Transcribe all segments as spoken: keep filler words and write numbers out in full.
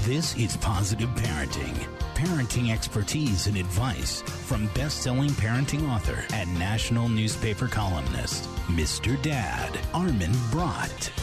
This is Positive Parenting. Parenting expertise and advice from best-selling parenting author and national newspaper columnist, Mister Dad, Armin Brott.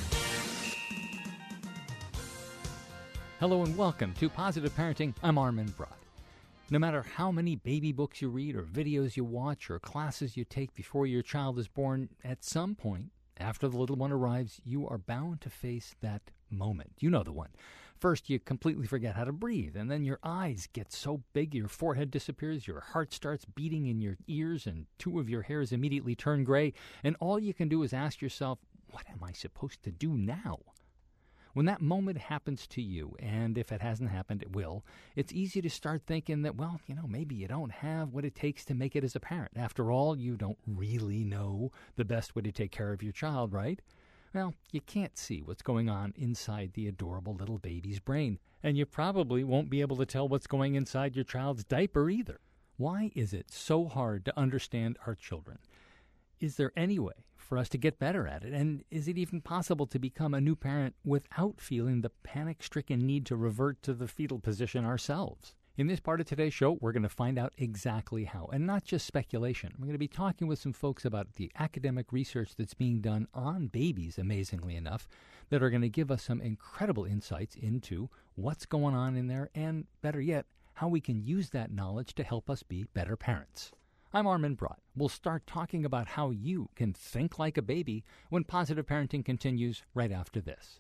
Hello and welcome to Positive Parenting. I'm Armin Brott. No matter how many baby books you read or videos you watch or classes you take before your child is born, at some point, after the little one arrives, you are bound to face that moment. You know the one. First, you completely forget how to breathe, and then your eyes get so big your forehead disappears, your heart starts beating in your ears, and two of your hairs immediately turn gray, and all you can do is ask yourself, what am I supposed to do now? When that moment happens to you, and if it hasn't happened, it will, it's easy to start thinking that, well, you know, maybe you don't have what it takes to make it as a parent. After all, you don't really know the best way to take care of your child, right? Well, you can't see what's going on inside the adorable little baby's brain, and you probably won't be able to tell what's going inside your child's diaper either. Why is it so hard to understand our children? Is there any way for us to get better at it? And is it even possible to become a new parent without feeling the panic-stricken need to revert to the fetal position ourselves? In this part of today's show, we're going to find out exactly how, and not just speculation. We're going to be talking with some folks about the academic research that's being done on babies, amazingly enough, that are going to give us some incredible insights into what's going on in there, and better yet, how we can use that knowledge to help us be better parents. I'm Armin Brott. We'll start talking about how you can think like a baby when Positive Parenting continues right after this.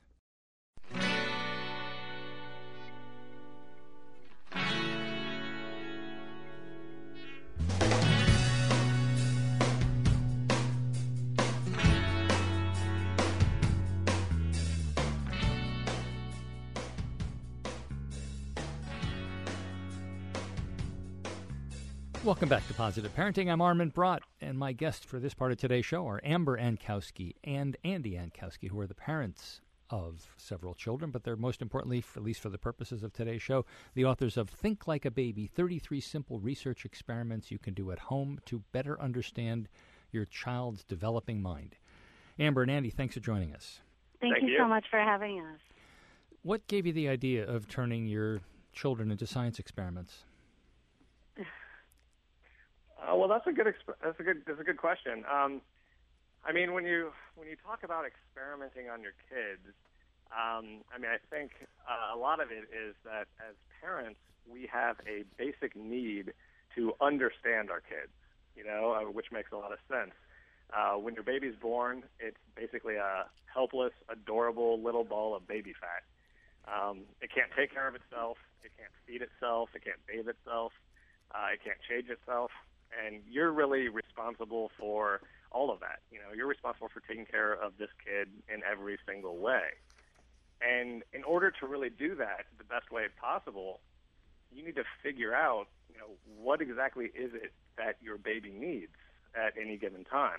Welcome back to Positive Parenting. I'm Armin Brott, and my guests for this part of today's show are Amber Ankowski and Andy Ankowski, who are the parents of several children, but they're most importantly, for, at least for the purposes of today's show, the authors of Think Like a Baby, thirty-three Simple Research Experiments You Can Do at Home to Better Understand Your Child's Developing Mind. Amber and Andy, thanks for joining us. Thank, Thank you, you so much for having us. What gave you the idea of turning your children into science experiments? Uh, well, that's a good exp- that's a good that's a good question. Um, I mean, when you when you talk about experimenting on your kids, um, I mean, I think uh, a lot of it is that as parents, we have a basic need to understand our kids. You know, uh, which makes a lot of sense. Uh, when your baby's born, it's basically a helpless, adorable little ball of baby fat. Um, it can't take care of itself. It can't feed itself. It can't bathe itself. Uh, it can't change itself. And you're really responsible for all of that. You know, you're responsible for taking care of this kid in every single way. And in order to really do that the best way possible, you need to figure out, you know, what exactly is it that your baby needs at any given time.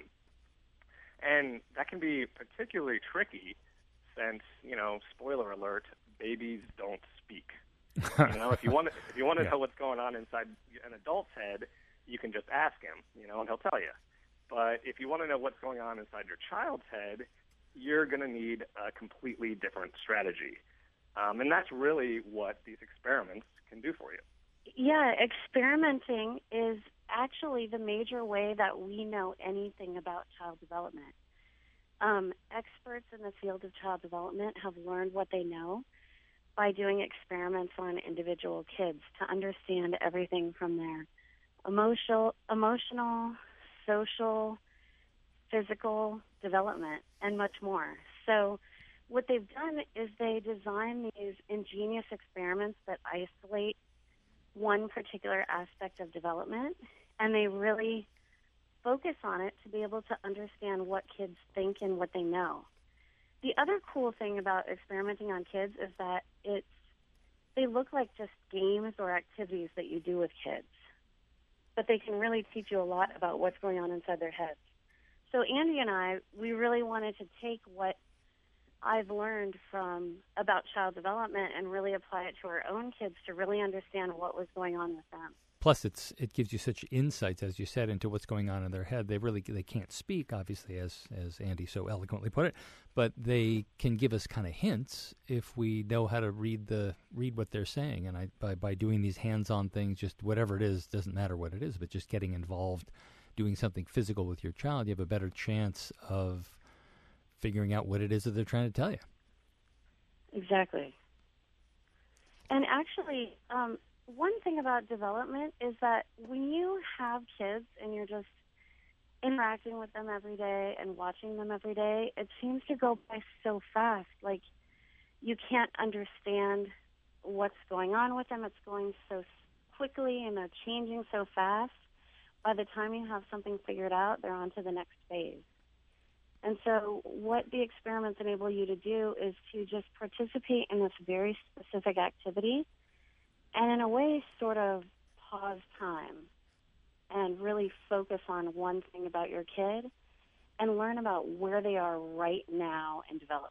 And that can be particularly tricky since, you know, spoiler alert, babies don't speak. You know, if you want to, if you want to yeah. know what's going on inside an adult's head, you can just ask him, you know, and he'll tell you. But if you want to know what's going on inside your child's head, you're going to need a completely different strategy. Um, and that's really what these experiments can do for you. Yeah, experimenting is actually the major way that we know anything about child development. Um, experts in the field of child development have learned what they know by doing experiments on individual kids to understand everything from their emotional, emotional, social, physical development, and much more. So what they've done is they design these ingenious experiments that isolate one particular aspect of development, and they really focus on it to be able to understand what kids think and what they know. The other cool thing about experimenting on kids is that it's they look like just games or activities that you do with kids, but they can really teach you a lot about what's going on inside their heads. So Andy and I, we really wanted to take what I've learned from about child development and really apply it to our own kids to really understand what was going on with them. Plus, it's it gives you such insights, as you said, into what's going on in their head. They really they can't speak, obviously, as as Andy so eloquently put it, but they can give us kind of hints if we know how to read the read what they're saying. And I by by doing these hands-on things, just whatever it is, doesn't matter what it is, but just getting involved, doing something physical with your child, you have a better chance of figuring out what it is that they're trying to tell you. Exactly. And actually, um, one thing about development is that when you have kids and you're just interacting with them every day and watching them every day, it seems to go by so fast. Like, you can't understand what's going on with them. It's going so quickly and they're changing so fast. By the time you have something figured out, they're on to the next phase. And so what the experiments enable you to do is to just participate in this very specific activity and in a way sort of pause time and really focus on one thing about your kid and learn about where they are right now in development.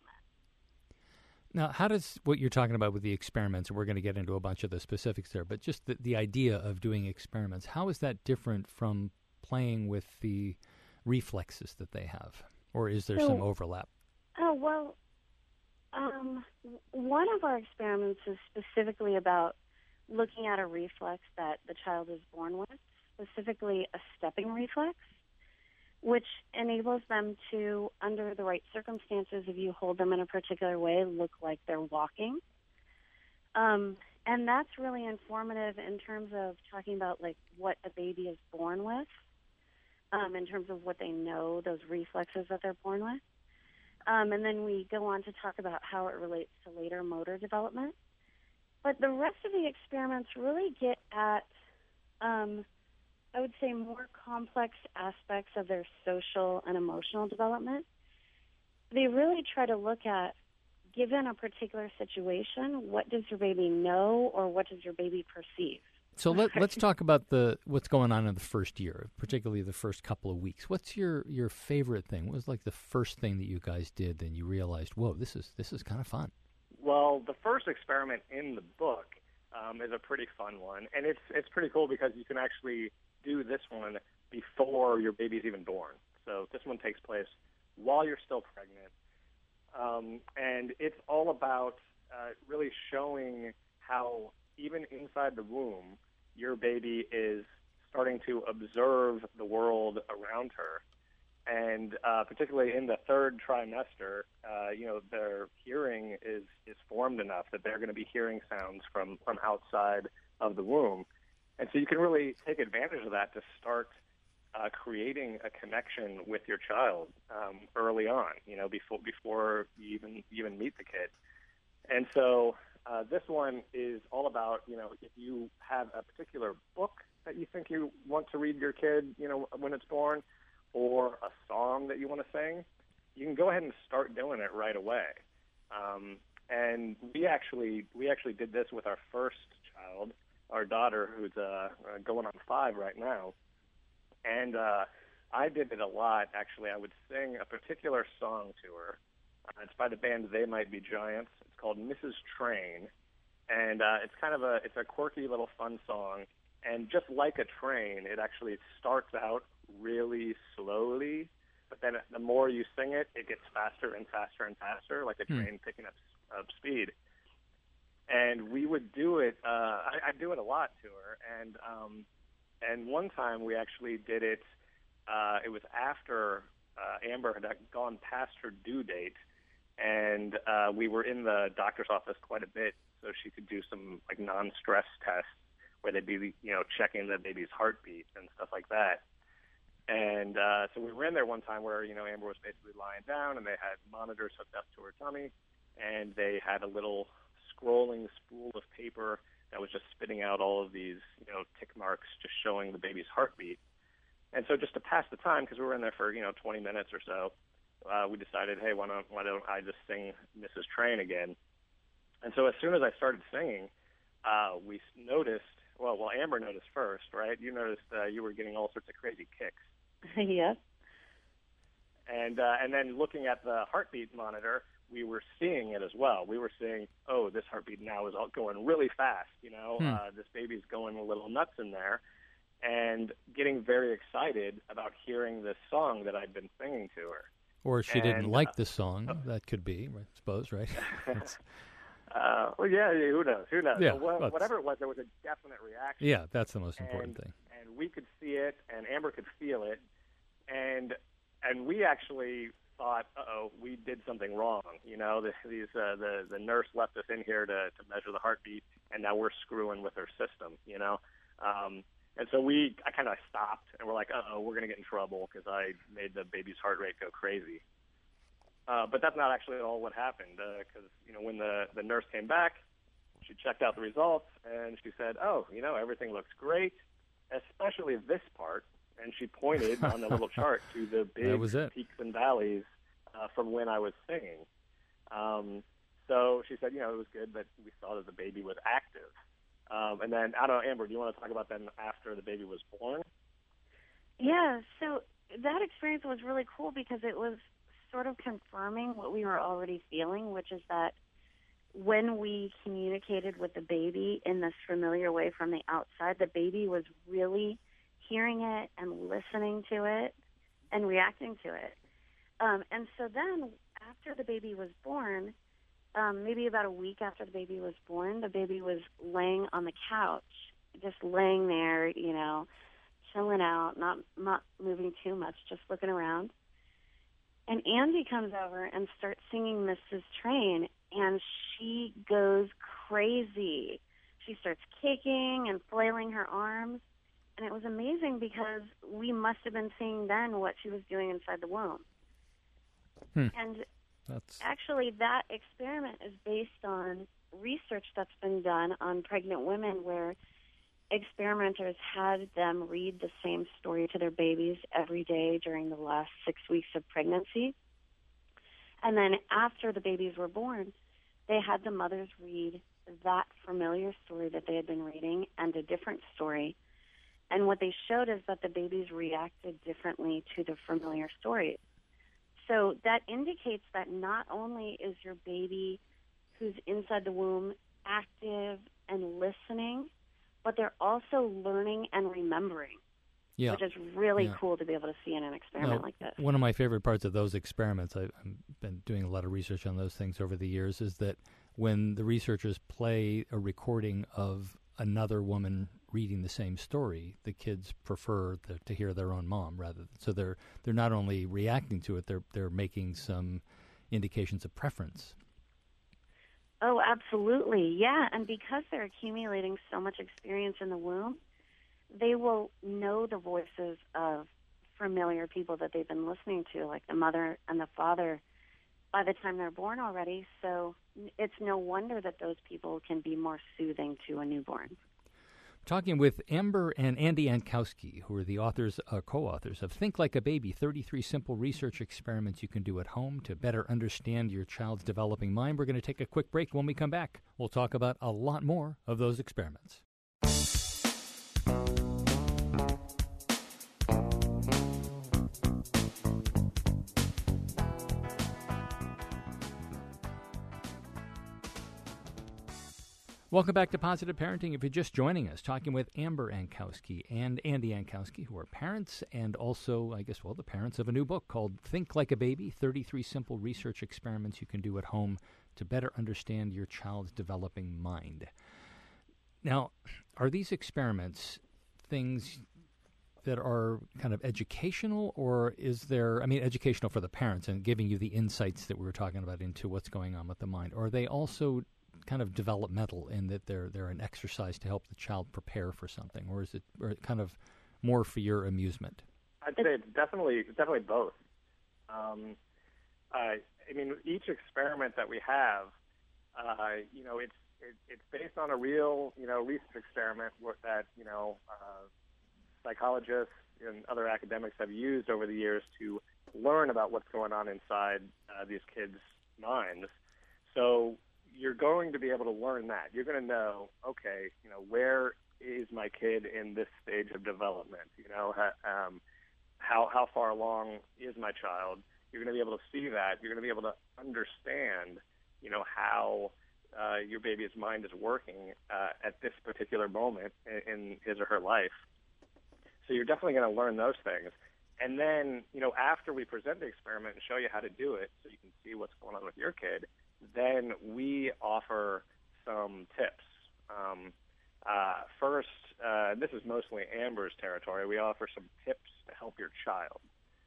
Now, how does what you're talking about with the experiments, and we're going to get into a bunch of the specifics there, but just the, the idea of doing experiments, how is that different from playing with the reflexes that they have? Or is there so, some overlap? Oh, well, um, one of our experiments is specifically about looking at a reflex that the child is born with, specifically a stepping reflex, which enables them to, under the right circumstances, if you hold them in a particular way, look like they're walking. Um, and that's really informative in terms of talking about, like, what a baby is born with. Um, in terms of what they know, those reflexes that they're born with. Um, and then we go on to talk about how it relates to later motor development. But the rest of the experiments really get at, um, I would say, more complex aspects of their social and emotional development. They really try to look at, given a particular situation, what does your baby know or what does your baby perceive? So let, let's talk about the what's going on in the first year, particularly the first couple of weeks. What's your, your favorite thing? What was like the first thing that you guys did and you realized, whoa, this is this is kind of fun? Well, the first experiment in the book um, is a pretty fun one, and it's it's pretty cool because you can actually do this one before your baby's even born. So this one takes place while you're still pregnant, um, and it's all about uh, really showing how even inside the womb, your baby is starting to observe the world around her. And uh, particularly in the third trimester, uh, you know, their hearing is, is formed enough that they're going to be hearing sounds from, from outside of the womb. And so you can really take advantage of that to start uh, creating a connection with your child um, early on, you know, before, before you even, even meet the kid. And so Uh, this one is all about, you know, if you have a particular book that you think you want to read your kid, you know, when it's born, or a song that you want to sing, you can go ahead and start doing it right away. Um, and we actually we actually did this with our first child, our daughter, who's uh, going on five right now. And uh, I did it a lot, actually. I would sing a particular song to her. Uh, it's by the band They Might Be Giants. It's called Missus Train, and uh, it's kind of a it's a quirky little fun song. And just like a train, it actually starts out really slowly, but then the more you sing it, it gets faster and faster and faster, like a train hmm. picking up, up speed. And we would do it. Uh, I, I do it a lot to her, and um, and one time we actually did it. Uh, it was after uh, Amber had gone past her due date. And uh, we were in the doctor's office quite a bit, so she could do some like non-stress tests where they'd be, you know, checking the baby's heartbeat and stuff like that. And uh, so we were in there one time where, you know, Amber was basically lying down, and they had monitors hooked up to her tummy, and they had a little scrolling spool of paper that was just spitting out all of these, you know, tick marks, just showing the baby's heartbeat. And so just to pass the time, because we were in there for, you know, twenty minutes or so, Uh, we decided, hey, why don't, why don't I just sing Missus Train again? And so as soon as I started singing, uh, we noticed, well, well, Amber noticed first, right? You noticed uh, you were getting all sorts of crazy kicks. Yes. And uh, and then looking at the heartbeat monitor, we were seeing it as well. We were seeing, oh, this heartbeat now is all going really fast. You know, Hmm. uh, this baby's going a little nuts in there, and getting very excited about hearing this song that I'd been singing to her. Or she didn't And, like uh, the song. That could be, I suppose, right? That's- Uh, well, yeah, yeah, who knows? Who knows? Yeah, But wha- that's- whatever it was, there was a definite reaction. yeah, that's the most important and, thing. And we could see it, and Amber could feel it, and and we actually thought, uh-oh, we did something wrong. You know, the, these uh, the the nurse left us in here to to measure the heartbeat, and now we're screwing with her system. You know, um, and so we, I kind of stopped, and we're like, uh-oh, we're gonna get in trouble because I made the baby's heart rate go crazy. Uh, but that's not actually all what happened, because uh, you know, when the the nurse came back, she checked out the results, and she said, oh, you know, everything looks great, especially this part. And she pointed on the little chart to the big That was it. peaks and valleys uh, from when I was singing. Um, so she said, you know, it was good that we saw that the baby was active. Um, and then, I don't know, Amber, do you want to talk about then after the baby was born? Yeah, so that experience was really cool because it was sort of confirming what we were already feeling, which is that when we communicated with the baby in this familiar way from the outside, the baby was really hearing it and listening to it and reacting to it. Um, and so then after the baby was born, um, maybe about a week after the baby was born, the baby was laying on the couch, just laying there, you know, chilling out, not, not moving too much, just looking around. And Andy comes over and starts singing Missus Train, and she goes crazy. She starts kicking and flailing her arms. And it was amazing because we must have been seeing then what she was doing inside the womb. Hmm. And That's actually, that experiment is based on research that's been done on pregnant women where experimenters had them read the same story to their babies every day during the last six weeks of pregnancy. And then after the babies were born, they had the mothers read that familiar story that they had been reading and a different story. And what they showed is that the babies reacted differently to the familiar stories. So that indicates that not only is your baby who's inside the womb active and listening, but they're also learning and remembering, yeah. which is really Yeah. cool to be able to see in an experiment Now, like this. One of my favorite parts of those experiments, I've I've been doing a lot of research on those things over the years, is that when the researchers play a recording of another woman reading the same story, the kids prefer the, to hear their own mom rather than, so they're they're not only reacting to it, they're they're making some indications of preference. Oh, absolutely. Yeah, and because they're accumulating so much experience in the womb, they will know the voices of familiar people that they've been listening to, like the mother and the father, by the time they're born already. So it's no wonder that those people can be more soothing to a newborn. Talking with Amber and Andy Ankowski, who are the authors, uh, co-authors of Think Like a Baby, thirty-three Simple Research Experiments You Can Do at Home to Better Understand Your Child's Developing Mind. We're going to take a quick break. When we come back, we'll talk about a lot more of those experiments. Welcome back to Positive Parenting. If you're just joining us, talking with Amber Ankowski and Andy Ankowski, who are parents and also, I guess, well, the parents of a new book called Think Like a Baby, thirty-three Simple Research Experiments You Can Do at Home to Better Understand Your Child's Developing Mind. Now, are these experiments things that are kind of educational, or is there, I mean, educational for the parents and giving you the insights that we were talking about into what's going on with the mind, or are they also kind of developmental in that they're they're an exercise to help the child prepare for something, or is it or kind of more for your amusement? I'd say it's definitely definitely both. Um, I, I mean, each experiment that we have, uh, you know, it's it, it's based on a real, you know, research experiment that you know uh, psychologists and other academics have used over the years to learn about what's going on inside uh, these kids' minds. So you're going to be able to learn that. You're going to know, okay, you know, where is my kid in this stage of development? You know, um, how how far along is my child? you're going to be able to see that. You're going to be able to understand, you know, how uh, your baby's mind is working uh, at this particular moment in, in his or her life. So you're definitely going to learn those things. And then, you know, after we present the experiment and show you how to do it so you can see what's going on with your kid, then we offer some tips. Um, uh, first, uh, this is mostly Amber's territory. We offer some tips to help your child.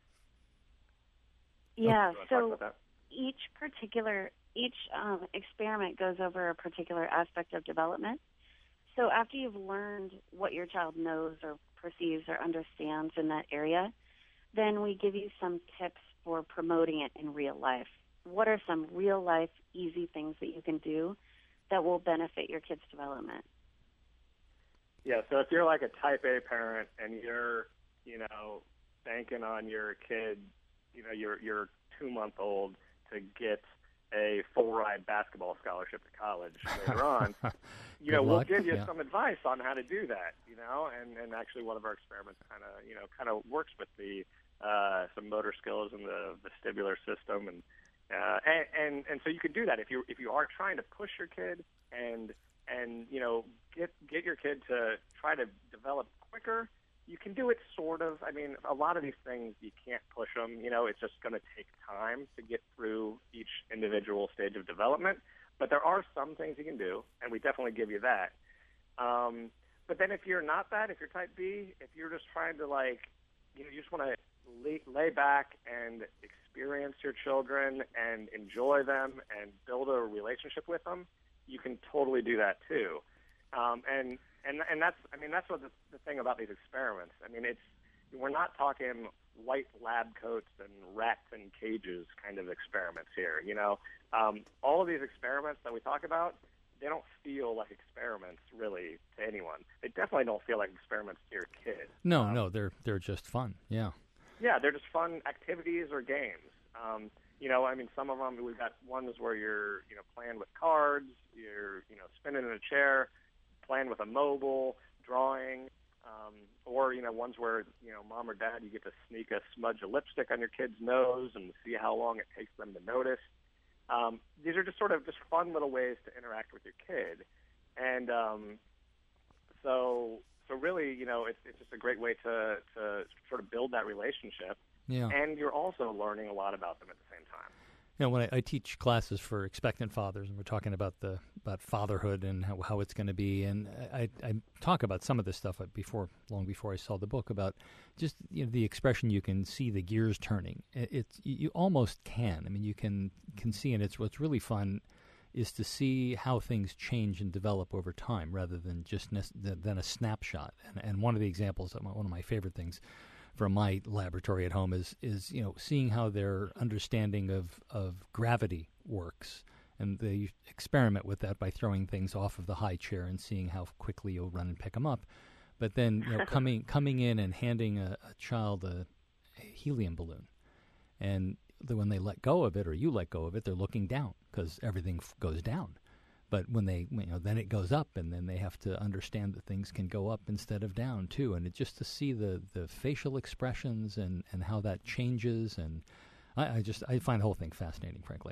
Yeah, oh, so each particular, each um, experiment goes over a particular aspect of development. So after you've learned what your child knows or perceives or understands in that area, then we give you some tips for promoting it in real life. What are some real-life, easy things that you can do that will benefit your kid's development? Yeah, so if you're like a type A parent and you're, you know, banking on your kid, you know, your your two-month-old to get a full-ride basketball scholarship to college later on, you know, luck. we'll give you yeah. some advice on how to do that, you know, and, and actually one of our experiments kind of, you know, kind of works with the uh, some motor skills in the vestibular system, and uh, and, and and so you can do that if you if you are trying to push your kid and and you know get get your kid to try to develop quicker. You can do it sort of. I mean, a lot of these things you can't push them. You know, it's just going to take time to get through each individual stage of development. But there are some things you can do, and we definitely give you that. Um, but then if you're not that, if you're type B, if you're just trying to like, you know, you just want to lay, lay back and experience your children and enjoy them and build a relationship with them, you can totally do that too. Um, and And and that's I mean that's what the, the thing about these experiments. I mean it's we're not talking white lab coats and rats in cages kind of experiments here. You know, um, all of these experiments that we talk about, they don't feel like experiments really to anyone. They definitely don't feel like experiments to your kid. No, um, no, they're they're just fun. Yeah. Yeah, they're just fun activities or games. Um, you know, I mean, some of them we've got ones where you're you know playing with cards, you're you know spinning in a chair, playing with a mobile, drawing, um, or, you know, ones where, you know, mom or dad, you get to sneak a smudge of lipstick on your kid's nose and see how long it takes them to notice. Um, these are just sort of just fun little ways to interact with your kid. And um, so so really, you know, it's, it's just a great way to, to sort of build that relationship. Yeah. And you're also learning a lot about them at the same time. You know, when I, I teach classes for expectant fathers, and we're talking about the about fatherhood and how, how it's going to be, and I, I talk about some of this stuff before, long before I saw the book, about just you know, the expression you can see the gears turning. It, it's you almost can. I mean, you can can see, and it's what's really fun is to see how things change and develop over time, rather than just ne- than a snapshot. And, and one of the examples, one of my favorite things from my laboratory at home is is you know seeing how their understanding of, of gravity works, and they experiment with that by throwing things off of the high chair and seeing how quickly you'll run and pick them up. But then you know coming coming in and handing a, a child a, a helium balloon, and the, when they let go of it or you let go of it, they're looking down because everything f- goes down. But when they, you know, then it goes up, and then they have to understand that things can go up instead of down too. And it just to see the, the facial expressions and, and how that changes, and I, I just I find the whole thing fascinating, frankly.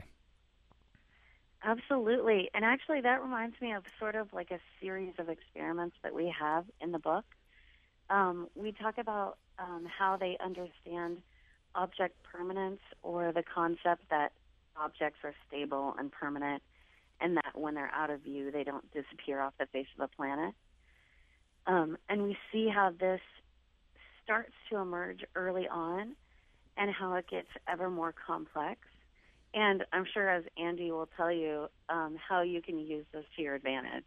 Absolutely, and actually that reminds me of sort of like a series of experiments that we have in the book. Um, we talk about um, how they understand object permanence, or the concept that objects are stable and permanent, and that when they're out of view, they don't disappear off the face of the planet. Um, and we see how this starts to emerge early on and how it gets ever more complex. And I'm sure, as Andy will tell you, um, how you can use this to your advantage.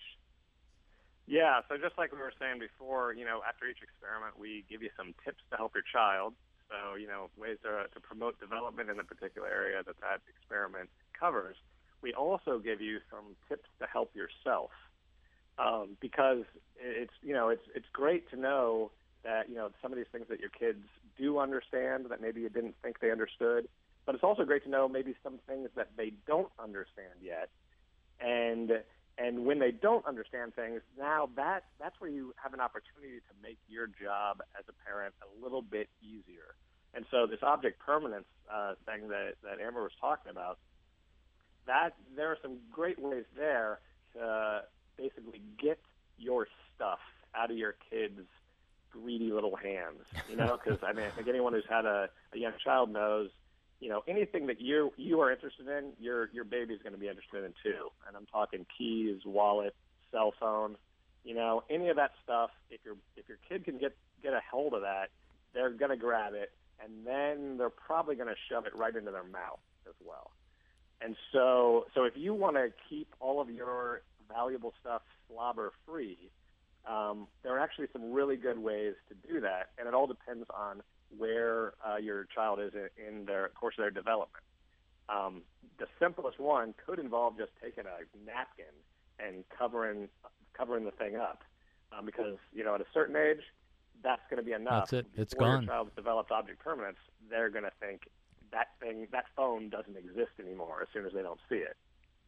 Yeah, so just like we were saying before, you know, after each experiment, we give you some tips to help your child. So, you know, ways to, to promote development in the particular area that that experiment covers. We also give you some tips to help yourself, um, because it's you know it's it's great to know that you know some of these things that your kids do understand that maybe you didn't think they understood, but it's also great to know maybe some things that they don't understand yet, and and when they don't understand things, now that that's where you have an opportunity to make your job as a parent a little bit easier. And so this object permanence uh, thing that, that Amber was talking about, that there are some great ways there to basically get your stuff out of your kids' greedy little hands, you know, because I mean, I think anyone who's had a, a young child knows, you know, anything that you you are interested in, your your baby's going to be interested in too. And I'm talking keys, wallet, cell phone, you know, any of that stuff. If your if your kid can get get a hold of that, they're going to grab it, and then they're probably going to shove it right into their mouth as well. And so, so if you want to keep all of your valuable stuff slobber free, um, there are actually some really good ways to do that, and it all depends on where uh, your child is in, in their course of their development. Um, the simplest one could involve just taking a napkin and covering covering the thing up, um, because you know at a certain age, that's going to be enough. That's it. It's Before gone. Your child's developed object permanence, they're going to think that thing, that phone doesn't exist anymore as soon as they don't see it.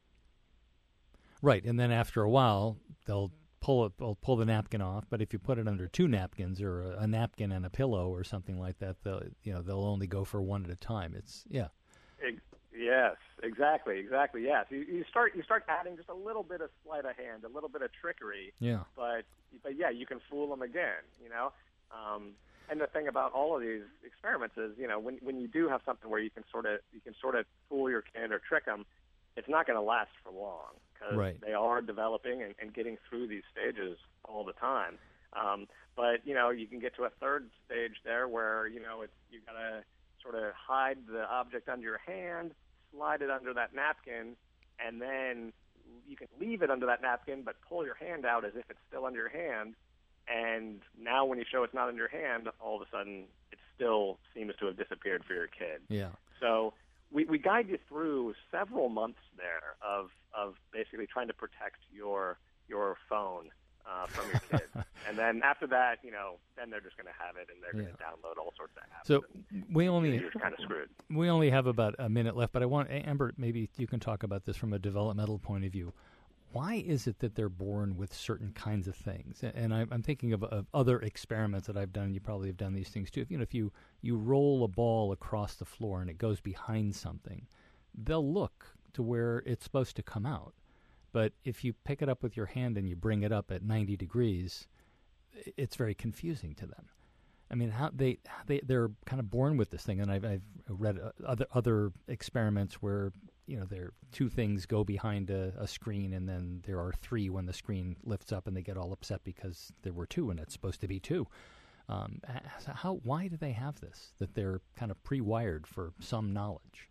Right, and then after a while, they'll pull it, they'll pull the napkin off. But if you put it under two napkins or a, a napkin and a pillow or something like that, they'll you know they'll only go for one at a time. It's yeah. It, yes, exactly, exactly. Yes, you, you start you start adding just a little bit of sleight of hand, a little bit of trickery. Yeah. But but yeah, you can fool them again. You know. Um, And the thing about all of these experiments is, you know, when when you do have something where you can sort of you can sort of fool your kid or trick them, it's not going to last for long because right. they are developing and, and getting through these stages all the time. Um, but you know, you can get to a third stage there where you know it's you got to sort of hide the object under your hand, slide it under that napkin, and then you can leave it under that napkin, but pull your hand out as if it's still under your hand. And now when you show it's not in your hand, all of a sudden it still seems to have disappeared for your kid. Yeah. So we, we guide you through several months there of of basically trying to protect your your phone uh, from your kid. And then after that, you know, then they're just going to have it and they're Yeah. going to download all sorts of apps. So we only you're kind of screwed. we only have about a minute left, but I want Amber, maybe you can talk about this from a developmental point of view. Why is it that they're born with certain kinds of things? And I'm thinking of, of other experiments that I've done. You probably have done these things too. If, you know, if you, you roll a ball across the floor and it goes behind something, they'll look to where it's supposed to come out. But if you pick it up with your hand and you bring it up at ninety degrees, it's very confusing to them. I mean, how they they they're kind of born with this thing. And I've, I've read other other experiments where, you know, there two things go behind a, a screen, and then there are three when the screen lifts up, and they get all upset because there were two, and it's supposed to be two. Um, how? Why do they have this? That they're kind of pre-wired for some knowledge.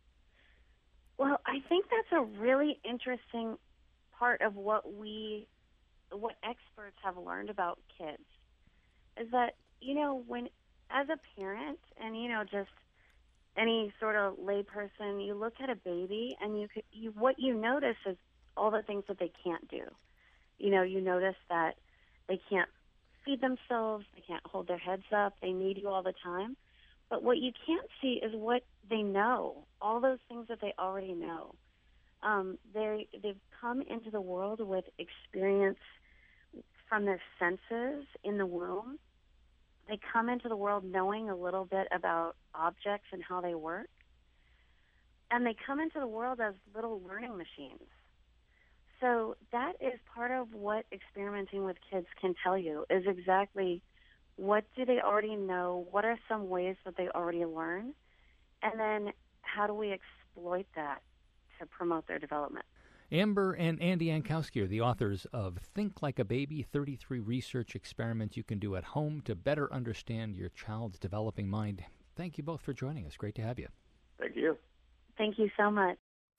Well, I think that's a really interesting part of what we, what experts have learned about kids, is that you know when, as a parent, and you know just. any sort of layperson, you look at a baby and you, could, you what you notice is all the things that they can't do. You know, you notice that they can't feed themselves, they can't hold their heads up, they need you all the time. But what you can't see is what they know, all those things that they already know. Um, they they've come into the world with experience from their senses in the womb. They come into the world knowing a little bit about objects and how they work. And they come into the world as little learning machines. So that is part of what experimenting with kids can tell you, is exactly what do they already know, what are some ways that they already learn, and then how do we exploit that to promote their development. Amber and Andy Ankowski are the authors of Think Like a Baby, thirty-three Research Experiments You Can Do at Home to Better Understand Your Child's Developing Mind. Thank you both for joining us. Great to have you. Thank you. Thank you so much.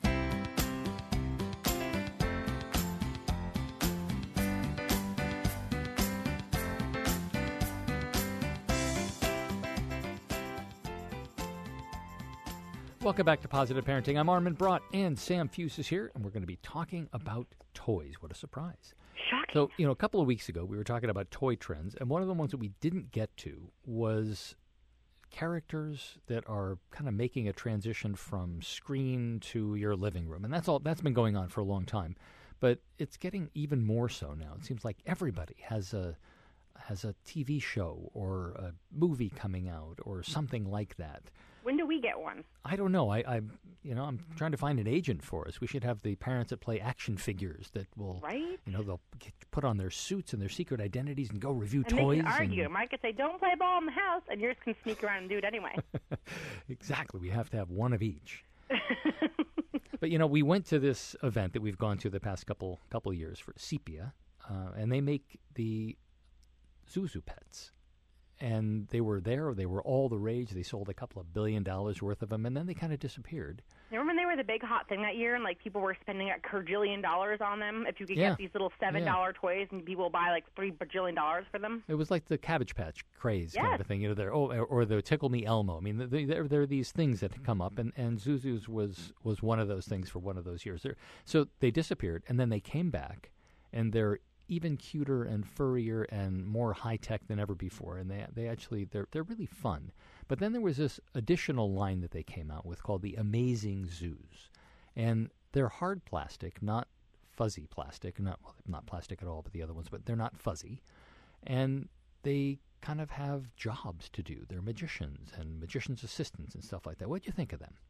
Welcome back to Positive Parenting. I'm Armin Brott, and Sam Fuse is here, and we're going to be talking about toys. What a surprise. Shocking. So, you know, a couple of weeks ago, we were talking about toy trends, and one of the ones that we didn't get to was characters that are kind of making a transition from screen to your living room. And that's all that's been going on for a long time. But it's getting even more so now. It seems like everybody has a has a T V show or a movie coming out or something like that. When do we get one? I don't know. I, I, you know, I'm trying to find an agent for us. We should have the parents that play action figures that will, right? You know, they'll get, put on their suits and their secret identities and go review and toys. They can argue. And... Mike could say, "Don't play ball in the house," and yours can sneak around and do it anyway. Exactly. We have to have one of each. But you know, we went to this event that we've gone to the past couple couple of years for Sepia, uh, and they make the Zuzu pets. And they were there. They were all the rage. They sold a couple of billion dollars worth of them, and then they kind of disappeared. Remember when they were the big hot thing that year, and like people were spending a bajillion dollars on them? If you could yeah. get these little seven dollar yeah. toys, and people buy like three bajillion dollars for them. It was like the Cabbage Patch craze yes. kind of a thing. You know, there oh, or the Tickle Me Elmo. I mean, the, there there are these things that come up, and and Zuzu's was was one of those things for one of those years. There, so they disappeared, and then they came back, and they're even cuter and furrier and more high tech than ever before. And they they actually they're they're really fun. But then there was this additional line that they came out with called the Amazing Zoos, and they're hard plastic, not fuzzy plastic. Not well, not plastic at all, but the other ones. But they're not fuzzy, and they kind of have jobs to do. They're magicians and magicians' assistants and stuff like that. What do you think of them?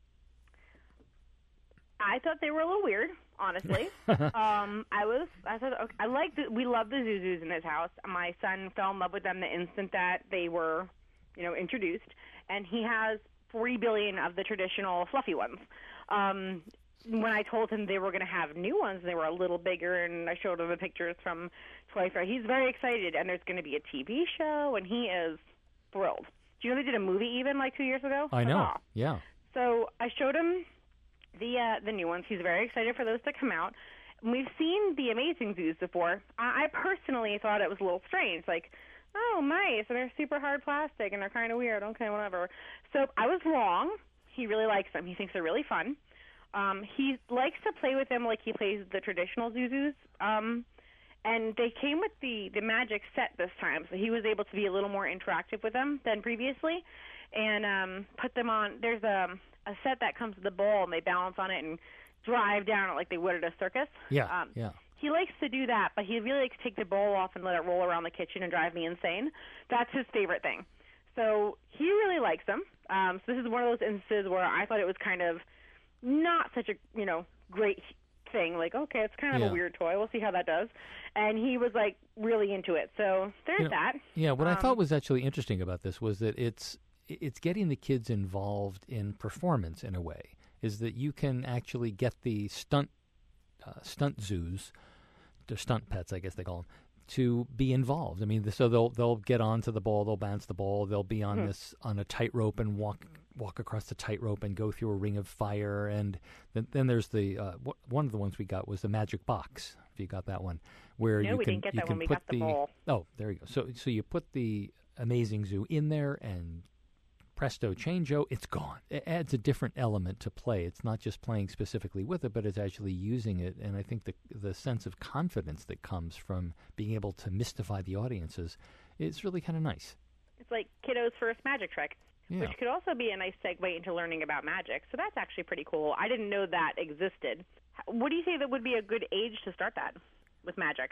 I thought they were a little weird, honestly. um, I was, I thought, okay, I like the, we love the Zuzus in this house. My son fell in love with them the instant that they were, you know, introduced, and he has forty billion of the traditional fluffy ones. Um, when I told him they were going to have new ones, they were a little bigger, and I showed him the pictures from Toy Fair. He's very excited, and there's going to be a T V show, and he is thrilled. Do you know they did a movie even like two years ago? I know, oh. yeah. So I showed him the uh, the new ones. He's very excited for those to come out. We've seen the Amazing Zoos before. I, I personally thought it was a little strange, like, oh, nice, and they're super hard plastic, and they're kind of weird. Okay, whatever. So I was wrong. He really likes them. He thinks they're really fun. Um, he likes to play with them like he plays the traditional Zuzus. Um, and they came with the, the magic set this time, so he was able to be a little more interactive with them than previously, and um, put them on. There's a, a set that comes with the ball, and they balance on it and drive down it like they would at a circus. Yeah, um, yeah. He likes to do that, but he really likes to take the ball off and let it roll around the kitchen and drive me insane. That's his favorite thing. So he really likes them. Um, so this is one of those instances where I thought it was kind of not such a, you know, great thing. Like, okay, it's kind of yeah. a weird toy. We'll see how that does. And he was, like, really into it. So there's you know, that. Yeah, what um, I thought was actually interesting about this was that it's it's getting the kids involved in performance in a way, is that you can actually get the stunt uh, stunt zoos, the stunt pets, I guess they call them, to be involved. I mean, so they'll they'll get onto the ball, they'll bounce the ball, they'll be on mm. this on a tightrope and walk walk across the tightrope and go through a ring of fire. And then, then there's the uh, w- one of the ones we got was the magic box. If you got that one, where no, you we can didn't get you that can when we put got the, the ball. Oh, there you go. So so you put the Amazing Zoo in there and presto changeo, it's gone. It adds a different element to play. It's not just playing specifically with it, but it's actually using it. And I think the the sense of confidence that comes from being able to mystify the audiences is really kind of nice. It's like kiddos' first magic trick, yeah. which could also be a nice segue into learning about magic. So that's actually pretty cool. I didn't know that existed. What do you say that would be a good age to start that with magic?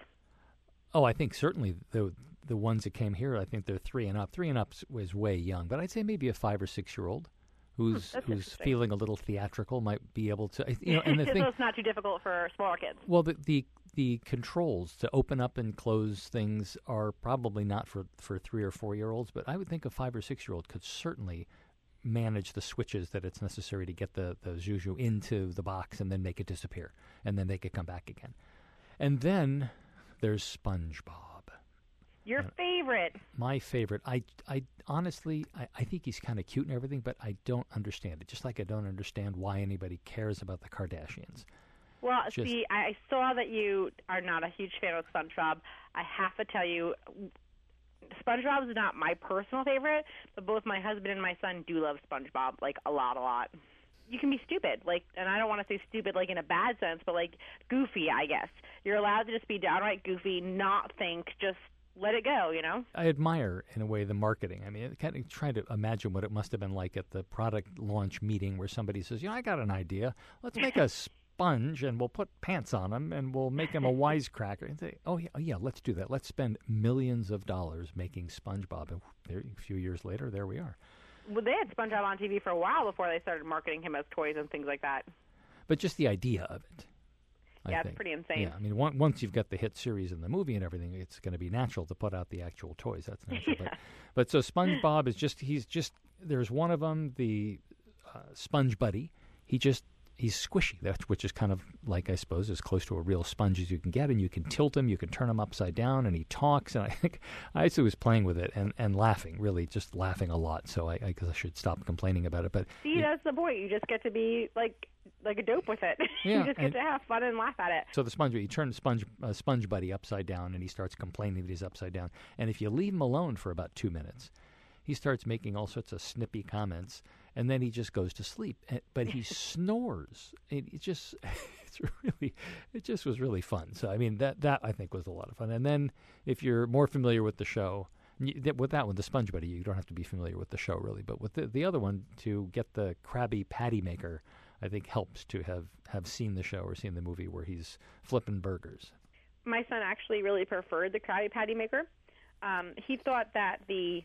Oh, I think certainly the the ones that came here, I think they're three and up. Three and up was way young, but I'd say maybe a five or six year old who's hmm, who's feeling a little theatrical might be able to. You know, and the so thing, it's not too difficult for smaller kids. Well, the, the the controls to open up and close things are probably not for for three or four year olds, but I would think a five or six year old could certainly manage the switches that it's necessary to get the the Zuzu into the box and then make it disappear, and then they could come back again. And then there's SpongeBob. Your uh, favorite. My favorite. I, I honestly, I, I think he's kind of cute and everything, but I don't understand it. Just like I don't understand why anybody cares about the Kardashians. Well, Just, see, I saw that you are not a huge fan of SpongeBob. I have to tell you, SpongeBob is not my personal favorite, but both my husband and my son do love SpongeBob, like, a lot, a lot. You can be stupid, like, and I don't want to say stupid like in a bad sense, but like goofy, I guess. You're allowed to just be downright goofy, not think, just let it go, you know? I admire, in a way, the marketing. I mean, I kind of try to imagine what it must have been like at the product launch meeting where somebody says, you know, I got an idea. Let's make a sponge and we'll put pants on him and we'll make him a wisecracker. And say, oh, yeah, oh, yeah, let's do that. Let's spend millions of dollars making SpongeBob. And there, a few years later, there we are. Well, they had SpongeBob on T V for a while before they started marketing him as toys and things like that. But just the idea of it. I yeah, think. It's pretty insane. Yeah, I mean, one, once you've got the hit series and the movie and everything, it's going to be natural to put out the actual toys. That's natural. yeah. But, but so SpongeBob is just, he's just, there's one of them, the uh, Sponge Buddy. He just, he's squishy, that's, which is kind of like, I suppose, as close to a real sponge as you can get. And you can tilt him, you can turn him upside down, and he talks. And I think I actually was playing with it and, and laughing, really just laughing a lot. So I, I guess I should stop complaining about it. But see, it, that's the point. You just get to be like like a dope with it. Yeah, you just get to have fun and laugh at it. So the sponge, you turn the sponge uh, Sponge Buddy upside down, and he starts complaining that he's upside down. And if you leave him alone for about two minutes, he starts making all sorts of snippy comments, and then he just goes to sleep. And, but he snores. It, it just, it's really, it just was really fun. So I mean, that that I think was a lot of fun. And then if you're more familiar with the show, with that one, the Sponge Buddy, you don't have to be familiar with the show really. But with the, the other one, to get the Krabby Patty Maker, I think helps to have, have seen the show or seen the movie where he's flipping burgers. My son actually really preferred the Krabby Patty Maker. Um, he thought that the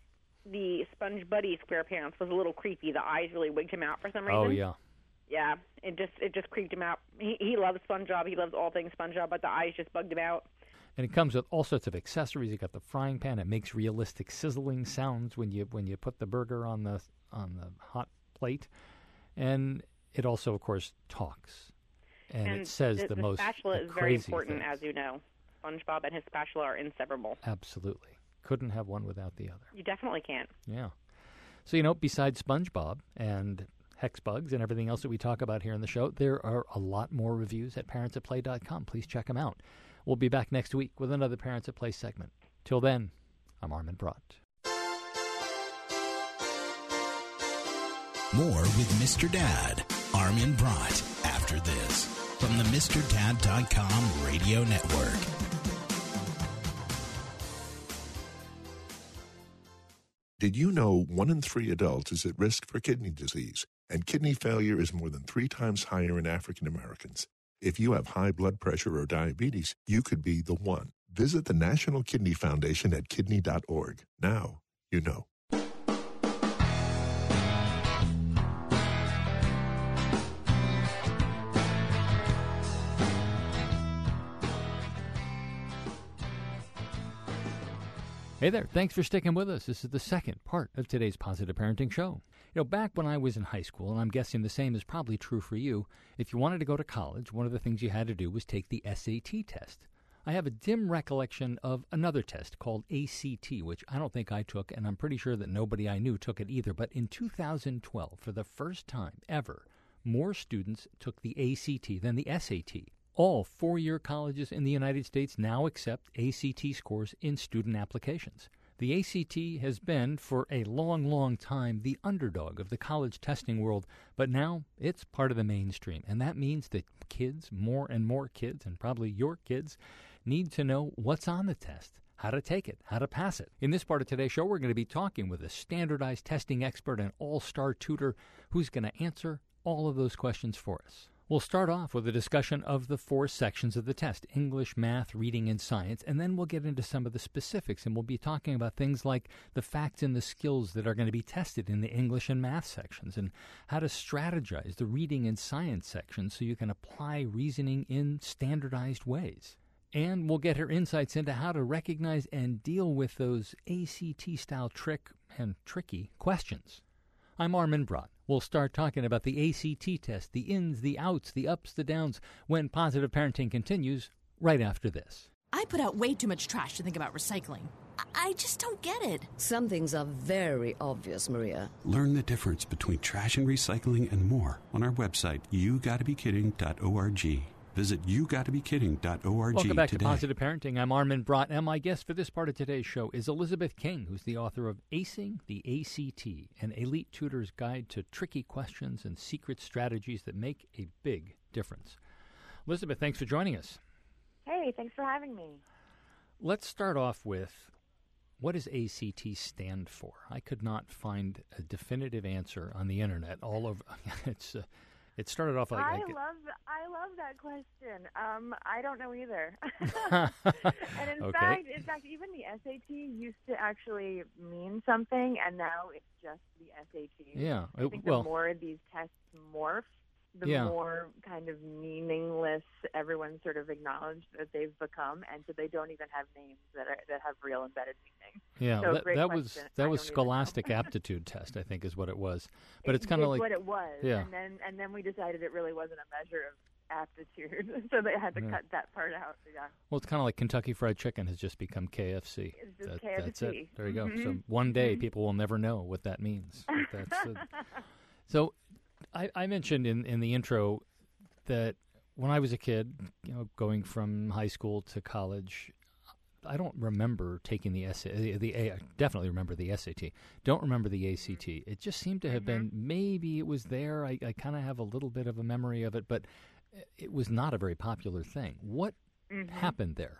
the Sponge Buddy SquarePants was a little creepy. The eyes really wigged him out for some reason. Oh yeah, yeah. It just it just creeped him out. He he loves SpongeBob. He loves all things SpongeBob, but the eyes just bugged him out. And it comes with all sorts of accessories. You got the frying pan. It makes realistic sizzling sounds when you when you put the burger on the on the hot plate, and it also, of course, talks, and, and it says the, the, the most spatula is crazy very important, things. as you know. SpongeBob and his spatula are inseparable. Absolutely, couldn't have one without the other. You definitely can't. Yeah. So you know, besides SpongeBob and Hexbugs and everything else that we talk about here in the show, there are a lot more reviews at parents at play dot com. Please check them out. We'll be back next week with another Parents at Play segment. Till then, I'm Armin Brott. More with Mister Dad, Armin Brott, after this, from the Mister Dad dot com radio network. Did you know one in three adults is at risk for kidney disease, and kidney failure is more than three times higher in African Americans? If you have high blood pressure or diabetes, you could be the one. Visit the National Kidney Foundation at kidney dot org. Now you know. Hey there, thanks for sticking with us. This is the second part of today's Positive Parenting Show. You know, back when I was in high school, and I'm guessing the same is probably true for you, if you wanted to go to college, one of the things you had to do was take the S A T test. I have a dim recollection of another test called A C T, which I don't think I took, and I'm pretty sure that nobody I knew took it either. But in two thousand twelve, for the first time ever, more students took the A C T than the S A T. All four-year colleges in the United States now accept A C T scores in student applications. The A C T has been, for a long, long time, the underdog of the college testing world, but now it's part of the mainstream, and that means that kids, more and more kids, and probably your kids, need to know what's on the test, how to take it, how to pass it. In this part of today's show, we're going to be talking with a standardized testing expert and all-star tutor who's going to answer all of those questions for us. We'll start off with a discussion of the four sections of the test: English, math, reading, and science, and then we'll get into some of the specifics, and we'll be talking about things like the facts and the skills that are going to be tested in the English and math sections, and how to strategize the reading and science sections so you can apply reasoning in standardized ways. And we'll get her insights into how to recognize and deal with those A C T-style trick and tricky questions. I'm Armin Brott. We'll start talking about the A C T test, the ins, the outs, the ups, the downs, when Positive Parenting continues right after this. I put out way too much trash to think about recycling. I, I just don't get it. Some things are very obvious, Maria. Learn the difference between trash and recycling and more on our website, you gotta be kidding dot org. Visit you gotta be kidding dot org Welcome back today. to Positive Parenting. I'm Armin Brott, and my guest for this part of today's show is Elizabeth King, who's the author of Acing the A C T, an elite tutor's guide to tricky questions and secret strategies that make a big difference. Elizabeth, thanks for joining us. Hey, thanks for having me. Let's start off with, what does A C T stand for? I could not find a definitive answer on the internet. All over, it's uh, It started off like I like, love I love that question. Um, I don't know either. and in okay. fact, in fact, even the S A T used to actually mean something, and now it's just the S A T. Yeah. I think well, the more these tests morph, the yeah. more kind of meaningless everyone sort of acknowledged that they've become, and so they don't even have names that are, that have real embedded meaning. Yeah, so that, great that question. was that I was don't even Scholastic Aptitude Test, I think, is what it was. But it, it's kind of like what it was. Yeah. And then and then we decided it really wasn't a measure of aptitude, so they had to yeah. cut that part out. Yeah. Well, it's kind of like Kentucky Fried Chicken has just become K F C. It's just That, K F C. That's it. There you go. Mm-hmm. So one day people will never know what that means. But that's uh, so I, I mentioned in, in the intro that when I was a kid, you know, going from high school to college, I don't remember taking the S A T. The A, I definitely remember the S A T. Don't remember the A C T. It just seemed to have mm-hmm. been, maybe it was there. I, I kind of have a little bit of a memory of it, but it was not a very popular thing. What mm-hmm. happened there?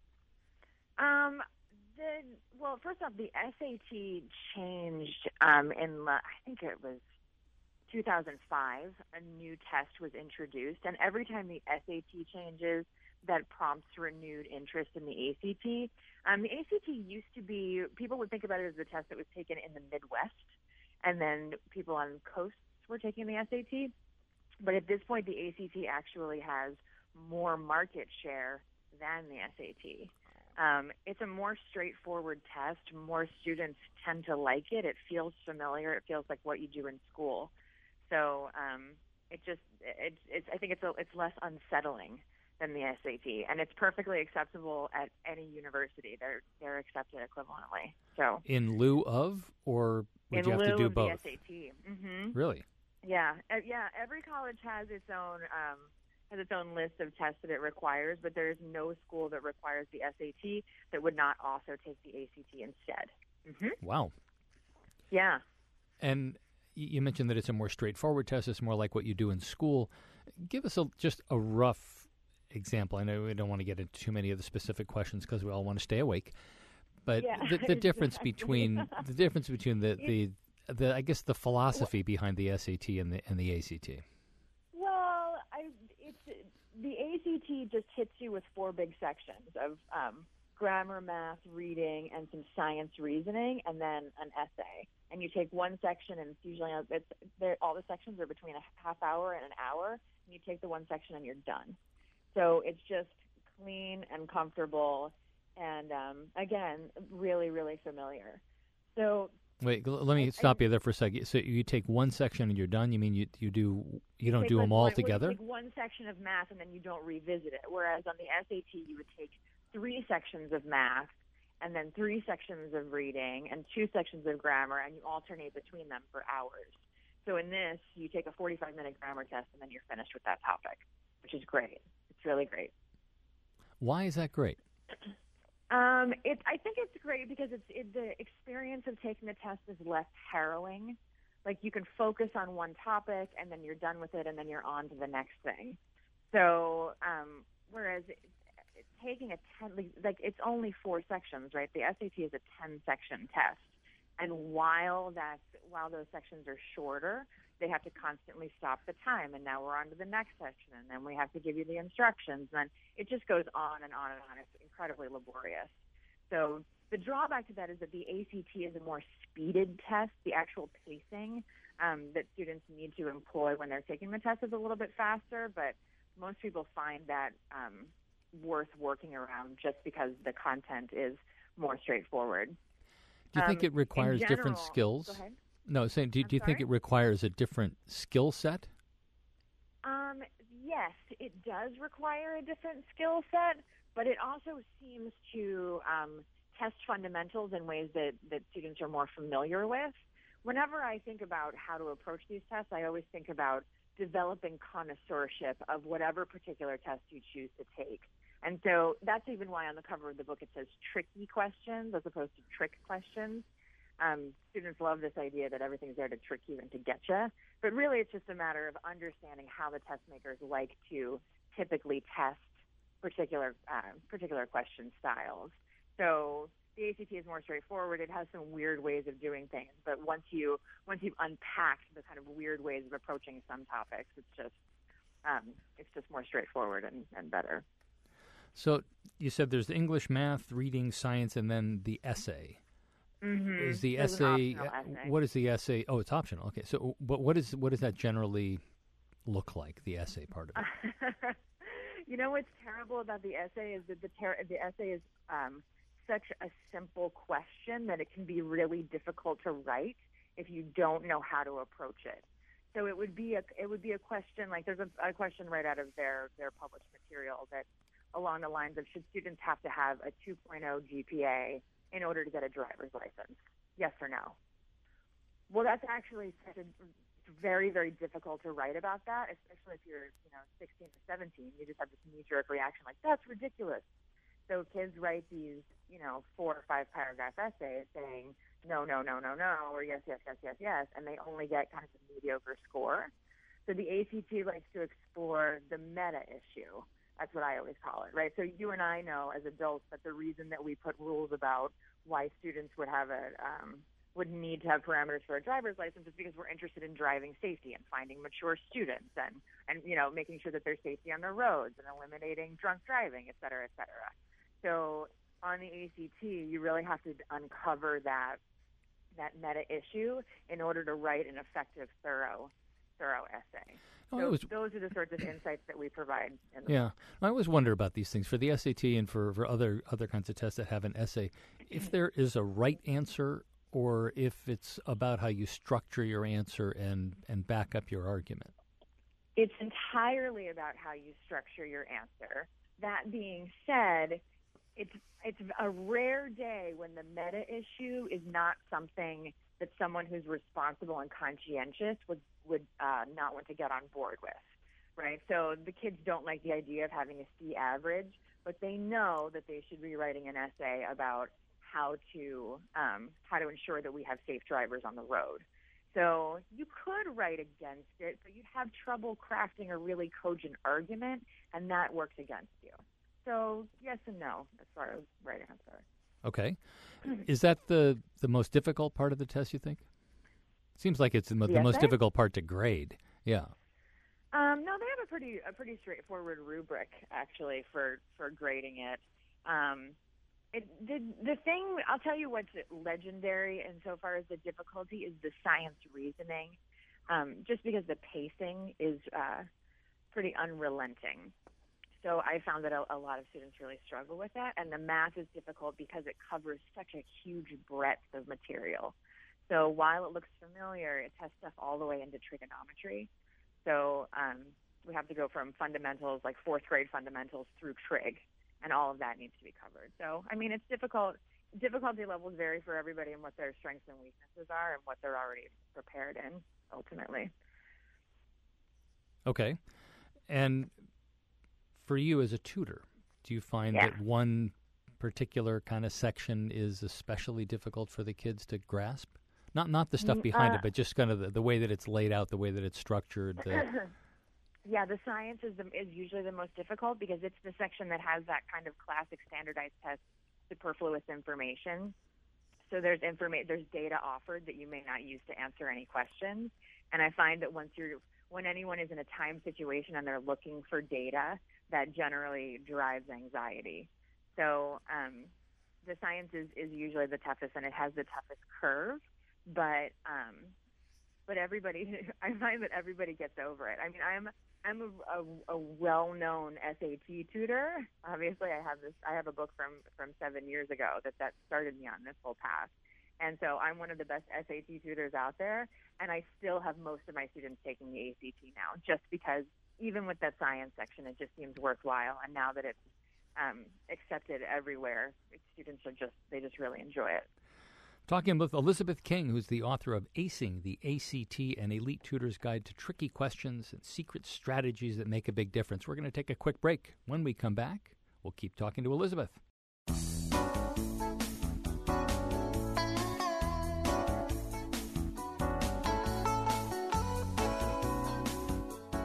Um, the well, first off, the S A T changed um, in, I think it was two thousand five. A new test was introduced, and every time the S A T changes, that prompts renewed interest in the A C T. Um, the A C T used to be, people would think about it as a test that was taken in the Midwest, and then people on coasts were taking the S A T. But at this point, the A C T actually has more market share than the S A T. Um, it's a more straightforward test. More students tend to like it. It feels familiar. It feels like what you do in school. So um, it just, it, it's, I think it's a, it's less unsettling than the S A T, and it's perfectly acceptable at any university. They're they're accepted equivalently. So in lieu of, or would in you have lieu to do of both? the S A T. Mm-hmm. Really? Yeah, uh, yeah. Every college has its own um, has its own list of tests that it requires, but there is no school that requires the S A T that would not also take the A C T instead. Mm-hmm. Wow. Yeah. And you mentioned that it's a more straightforward test. It's more like what you do in school. Give us a, just a rough example. I know we don't want to get into too many of the specific questions because we all want to stay awake. But yeah, the, the difference exactly. between the difference between the, the the I guess the philosophy behind the S A T and the and the A C T. Well, I, it's the A C T just hits you with four big sections of um, grammar, math, reading, and some science reasoning, and then an essay. And you take one section, and it's usually it's all the sections are between a half hour and an hour. And you take the one section, and you're done. So it's just clean and comfortable, and um, again, really, really familiar. So wait, l- let me I, stop I, you there for a second. So you take one section and you're done. You mean you you do you don't take do like them all one, together? You take one section of math and then you don't revisit it. Whereas on the S A T, you would take three sections of math, and then three sections of reading, and two sections of grammar, and you alternate between them for hours. So in this, you take a forty-five minute grammar test, and then you're finished with that topic, which is great. It's really great. Why is that great? Um, it, I think it's great because it's it, the experience of taking the test is less harrowing. Like you can focus on one topic, and then you're done with it, and then you're on to the next thing. So um, whereas it, it, taking a ten, like, like it's only four sections, right? The S A T is a ten-section test, and while that while those sections are shorter, they have to constantly stop the time, and now we're on to the next section, and then we have to give you the instructions, and it just goes on and on and on. It's incredibly laborious. So the drawback to that is that the A C T is a more speeded test. The actual pacing um, that students need to employ when they're taking the test is a little bit faster, but most people find that um, worth working around just because the content is more straightforward. Do you think um, it requires general, different skills? Go ahead. No, saying, do, do you think it requires a different skill set? Um, yes, it does require a different skill set, but it also seems to um, test fundamentals in ways that, that students are more familiar with. Whenever I think about how to approach these tests, I always think about developing connoisseurship of whatever particular test you choose to take. And so that's even why on the cover of the book it says tricky questions as opposed to trick questions. Um, students love this idea that everything's there to trick you and to get you, but really it's just a matter of understanding how the test makers like to typically test particular uh, particular question styles. So the A C T is more straightforward. It has some weird ways of doing things, but once you once you've unpacked the kind of weird ways of approaching some topics, it's just um, it's just more straightforward and, and better. So you said there's English, math, reading, science, and then the essay. Mm-hmm. Is the There's essay, an optional essay? What is the essay? Oh, it's optional. Okay, so but what is what does that generally look like? The essay part of it. You know what's terrible about the essay is that the ter- the essay is um, such a simple question that it can be really difficult to write if you don't know how to approach it. So it would be a it would be a question like there's a, a question right out of their their published material that along the lines of should students have to have a two point oh G P A in order to get a driver's license? Yes or no? Well, that's actually such a, it's very, very difficult to write about that, especially if you're, you know, sixteen or seventeen. You just have this knee-jerk reaction like, that's ridiculous. So kids write these, you know, four or five paragraph essays saying no, no, no, no, no, or yes, yes, yes, yes, yes, and they only get kind of a mediocre score. So the A C T likes to explore the meta issue. That's what I always call it, right? So you and I know as adults that the reason that we put rules about why students would have a um, would need to have parameters for a driver's license is because we're interested in driving safety and finding mature students and, and you know, making sure that there's safety on the roads and eliminating drunk driving, et cetera, et cetera. So on the A C T, you really have to uncover that that meta issue in order to write an effective, thorough, thorough essay. Oh, so was, those are the sorts of insights that we provide. In the yeah, I always wonder about these things for the S A T and for, for other other kinds of tests that have an essay. If there is a right answer, or if it's about how you structure your answer and, and back up your argument. It's entirely about how you structure your answer. That being said, it's it's a rare day when the meta issue is not something that someone who's responsible and conscientious would would uh, not want to get on board with, right? So the kids don't like the idea of having a C average, but they know that they should be writing an essay about how to um, how to ensure that we have safe drivers on the road. So you could write against it, but you'd have trouble crafting a really cogent argument, and that works against you. So yes and no as far as right answer. Okay. Is that the, the most difficult part of the test, you think? Seems like it's the, mo- the, the most essay? difficult part to grade. Yeah. Um, no, they have a pretty a pretty straightforward rubric, actually, for, for grading it. Um, it the, the thing, I'll tell you what's legendary insofar as the difficulty is the science reasoning, um, just because the pacing is uh, pretty unrelenting. So I found that a, a lot of students really struggle with that, and the math is difficult because it covers such a huge breadth of material. So while it looks familiar, it tests stuff all the way into trigonometry. So um, we have to go from fundamentals, like fourth grade fundamentals, through trig, and all of that needs to be covered. So, I mean, it's difficult. Difficulty levels vary for everybody and what their strengths and weaknesses are and what they're already prepared in, ultimately. Okay. And for you as a tutor, do you find yeah. that one particular kind of section is especially difficult for the kids to grasp? Not not the stuff behind uh, it, but just kind of the, the way that it's laid out, the way that it's structured. The... Yeah, the science is, the, is usually the most difficult because it's the section that has that kind of classic standardized test superfluous information. So there's informa- there's data offered that you may not use to answer any questions. And I find that once you're when anyone is in a time situation and they're looking for data, that generally drives anxiety. So um, the science is, is usually the toughest, and it has the toughest curve. But um, but everybody, I find that everybody gets over it. I mean, I'm I'm a, a, a well-known S A T tutor. Obviously, I have this. I have a book from, from seven years ago that that started me on this whole path. And so I'm one of the best S A T tutors out there, and I still have most of my students taking the A C T now, just because even with that science section, it just seems worthwhile. And now that it's um, accepted everywhere, students are just they just really enjoy it. Talking with Elizabeth King, who's the author of Acing the A C T, an elite tutor's guide to tricky questions and secret strategies that make a big difference. We're going to take a quick break. When we come back, we'll keep talking to Elizabeth.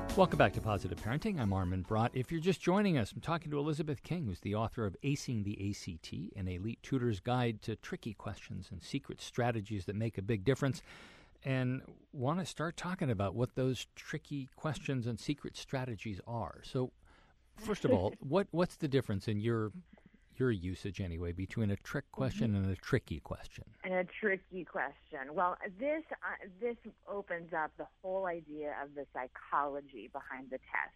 Welcome back to Positive Parenting. I'm Armin Brott. If you're just joining us, I'm talking to Elizabeth King, who's the author of Acing the A C T, an elite tutor's guide to tricky questions and secret strategies that make a big difference. And want to start talking about what those tricky questions and secret strategies are. So, first of all, what what's the difference in your your usage anyway between a trick question mm-hmm. and a tricky question? And a tricky question. Well, this uh, this opens up the whole idea of the psychology behind the test.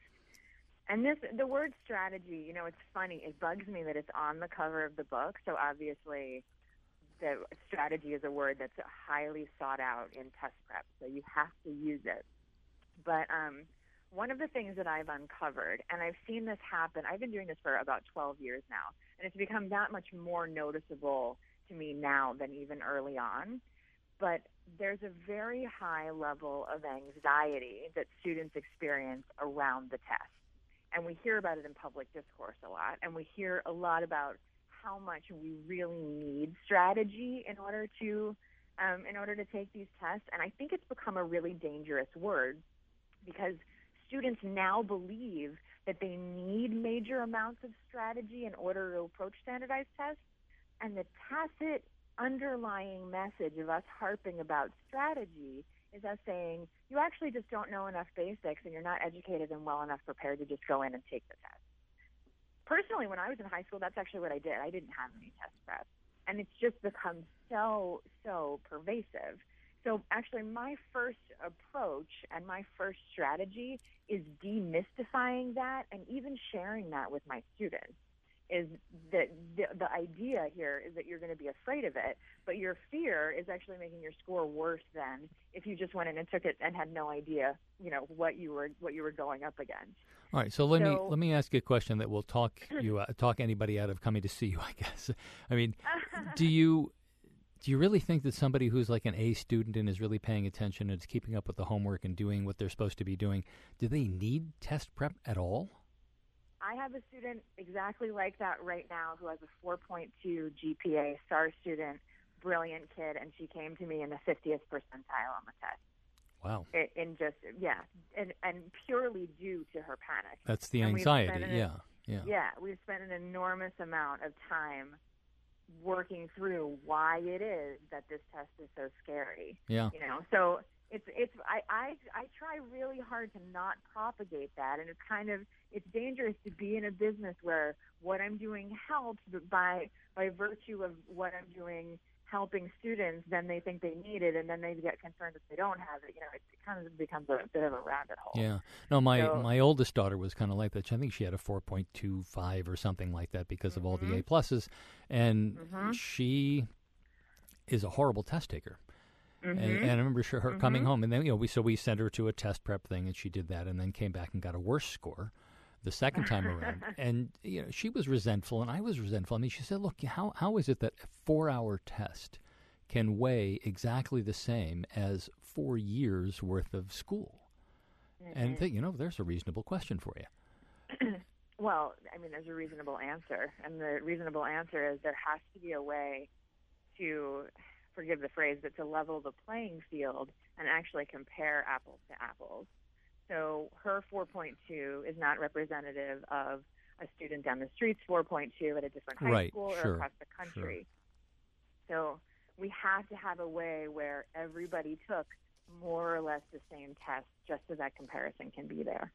And this, the word strategy, you know, it's funny. It bugs me that it's on the cover of the book. So obviously, the strategy is a word that's highly sought out in test prep. So you have to use it. But um, one of the things that I've uncovered, and I've seen this happen, I've been doing this for about twelve years now, and it's become that much more noticeable to me now than even early on. But there's a very high level of anxiety that students experience around the test. And we hear about it in public discourse a lot, and we hear a lot about how much we really need strategy in order to um, in order to take these tests. And I think it's become a really dangerous word because students now believe that they need major amounts of strategy in order to approach standardized tests. And the tacit underlying message of us harping about strategy is us saying, you actually just don't know enough basics and you're not educated and well enough prepared to just go in and take the test. Personally, when I was in high school, that's actually what I did. I didn't have any test prep. And it's just become so, so pervasive. So actually, my first approach and my first strategy is demystifying that and even sharing that with my students. Is that the, the idea here is that you're going to be afraid of it, but your fear is actually making your score worse than if you just went in and took it and had no idea, you know, what you were what you were going up against. All right, so let so, me let me ask you a question that will talk you uh, talk anybody out of coming to see you, I guess. I mean, do you do you really think that somebody who's like an A student and is really paying attention and is keeping up with the homework and doing what they're supposed to be doing, do they need test prep at all? I have a student exactly like that right now who has a four point two G P A, STAR student, brilliant kid, and she came to me in the fiftieth percentile on the test. Wow. It, and just, yeah, and, and purely due to her panic. That's the and anxiety, an, yeah, yeah. Yeah, we've spent an enormous amount of time working through why it is that this test is so scary. Yeah. You know, so it's, it's, I, I, I try really hard to not propagate that, and it's kind of, it's dangerous to be in a business where what I'm doing helps, but by, by virtue of what I'm doing helping students, then they think they need it, and then they get concerned if they don't have it. You know, it kind of becomes a bit of a rabbit hole. Yeah. No, my, so, my oldest daughter was kind of like that. I think she had a four point two five or something like that because mm-hmm. of all the A pluses, and mm-hmm. she is a horrible test taker. Mm-hmm. And, and I remember her mm-hmm. coming home, and then you know we so we sent her to a test prep thing, and she did that, and then came back and got a worse score the second time around. And you know she was resentful, and I was resentful. I mean, she said, "Look, how how is it that a four-hour test can weigh exactly the same as four years worth of school?" Mm-hmm. And th- you know, there's a reasonable question for you. Well, I mean, there's a reasonable answer, and the reasonable answer is there has to be a way to, forgive the phrase, but to level the playing field and actually compare apples to apples. So her four point two is not representative of a student down the street's four point two at a different high right, school sure, or across the country. Sure. So we have to have a way where everybody took more or less the same test just so that comparison can be there.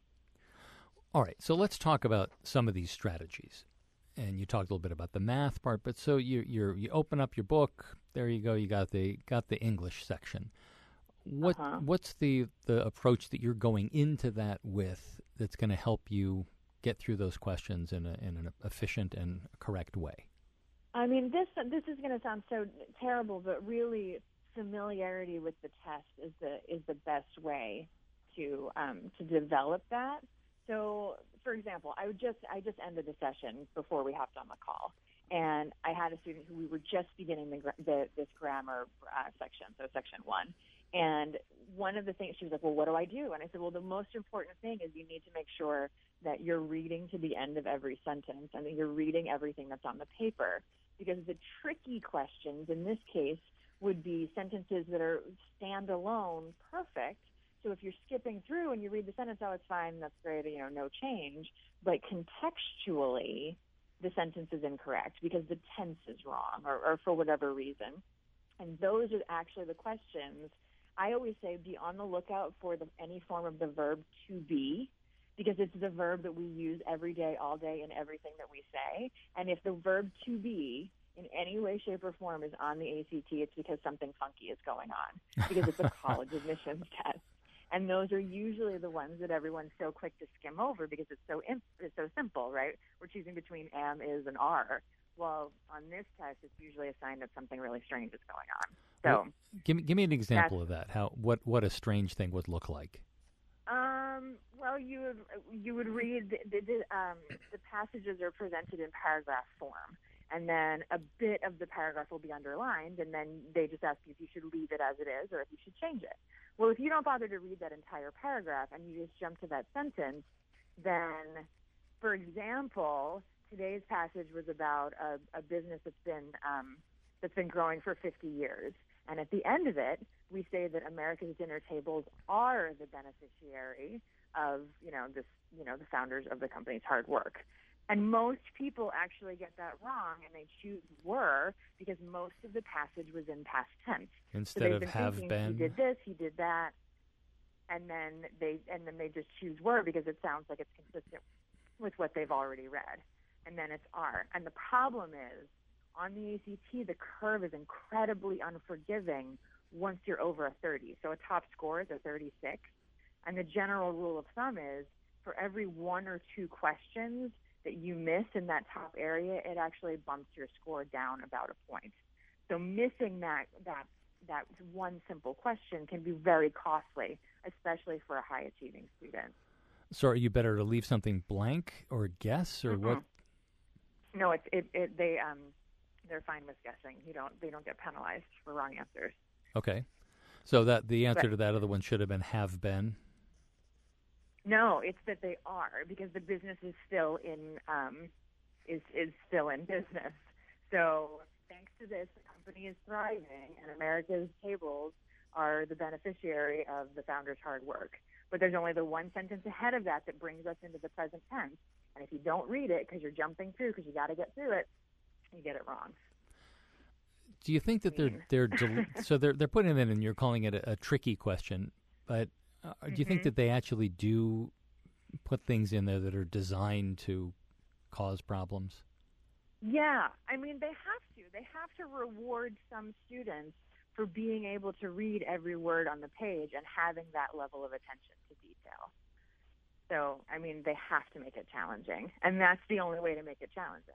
All right, so let's talk about some of these strategies. And you talked a little bit about the math part, but so you you you open up your book. There you go. You got the got the English section. What uh-huh. what's the, the approach that you're going into that with that's going to help you get through those questions in a, in an efficient and correct way? I mean, this this is going to sound so terrible, but really, familiarity with the test is the is the best way to um, to develop that. So, for example, I would just I just ended the session before we hopped on the call, and I had a student who we were just beginning the, the this grammar uh, section, so section one. And one of the things, she was like, well, what do I do? And I said, well, the most important thing is you need to make sure that you're reading to the end of every sentence and that you're reading everything that's on the paper. Because the tricky questions in this case would be sentences that are standalone perfect, So if you're skipping through and you read the sentence, oh, it's fine, that's great, you know, no change. But contextually, the sentence is incorrect because the tense is wrong or, or for whatever reason. And those are actually the questions. I always say be on the lookout for the, any form of the verb to be, because it's the verb that we use every day, all day, in everything that we say. And if the verb to be in any way, shape, or form is on the A C T, it's because something funky is going on, because it's a college admissions test. And those are usually the ones that everyone's so quick to skim over because it's so imp- it's so simple, right? We're choosing between am, is, and are. Well, on this test, it's usually a sign that something really strange is going on. So, well, give me give me an example of that. How what what a strange thing would look like. Um, well, you would you would read the, the, the, um, the passages are presented in paragraph form, and then a bit of the paragraph will be underlined, and then they just ask you if you should leave it as it is or if you should change it. Well, if you don't bother to read that entire paragraph and you just jump to that sentence, then, for example, today's passage was about a, a business that's been um, that's been growing for fifty years. And at the end of it, we say that America's dinner tables are the beneficiary of, you know, this, you know, the founders of the company's hard work. And most people actually get that wrong, and they choose were because most of the passage was in past tense. Instead so of been have thinking, been. He did this, he did that, and then they and then they just choose were because it sounds like it's consistent with what they've already read. And then it's are. And the problem is, on the A C T, the curve is incredibly unforgiving once you're over a thirty. So a top score is a thirty-six. And the general rule of thumb is for every one or two questions that you miss in that top area, it actually bumps your score down about a point. So missing that that that one simple question can be very costly, especially for a high-achieving student. So are you better to leave something blank or guess or Mm-hmm. what? No, it's it, it they um they're fine with guessing. You don't they don't get penalized for wrong answers. Okay. So that the answer But, to that other one should have been have been. No, it's that they are, because the business is still in um, is is still in business. So thanks to this, the company is thriving, and America's tables are the beneficiary of the founders' hard work. But there's only the one sentence ahead of that that brings us into the present tense. And if you don't read it because you're jumping through, because you got to get through it, you get it wrong. Do you think that they're they're del- so they're they're putting it in, and you're calling it a, a tricky question, but uh, do you think Mm-hmm. that they actually do put things in there that are designed to cause problems? Yeah, I mean, they have to. They have to reward some students for being able to read every word on the page and having that level of attention to detail. So, I mean, they have to make it challenging, and that's the only way to make it challenging.